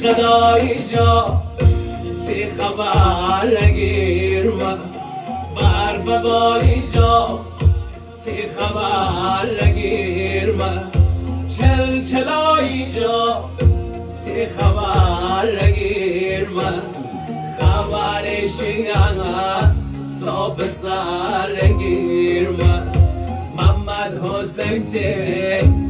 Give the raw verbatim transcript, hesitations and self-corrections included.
خدای جا تی خبر نگیر من برف بایی جا تی خبر نگیر من چل چلایی جا تی خبر نگیر من خبرشی تا به سر نگیر من محمد حسین تی